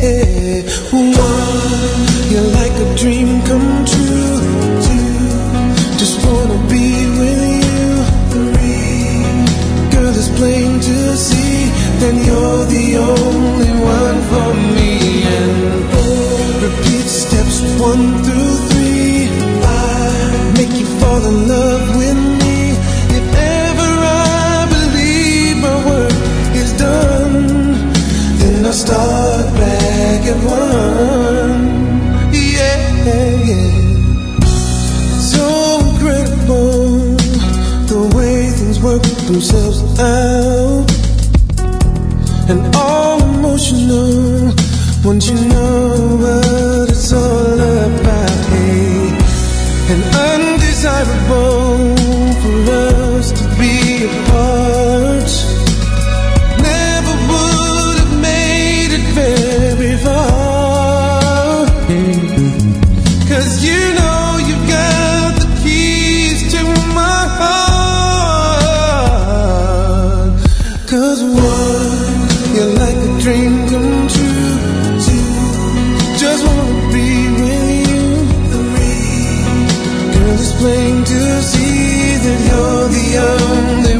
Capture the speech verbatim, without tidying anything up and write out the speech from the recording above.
One, you're like a dream come true. Two, just wanna be with you. Three, girl, it's plain to see that you're the only one for me. And four, repeat steps one through three. Five, make you fall in love with me. If ever I believe my work is done, then I'll start back at one. Yeah, yeah. So incredible the way things work themselves out, and all emotional once you know what it's all about. Hey, and undesirable for us to be apart. Never would have made it very far, 'cause you know you've got the keys to my heart. 'Cause one, you're like a dream come true. Two, just wanna be with you. Three, girl, it's plain to see that you're the only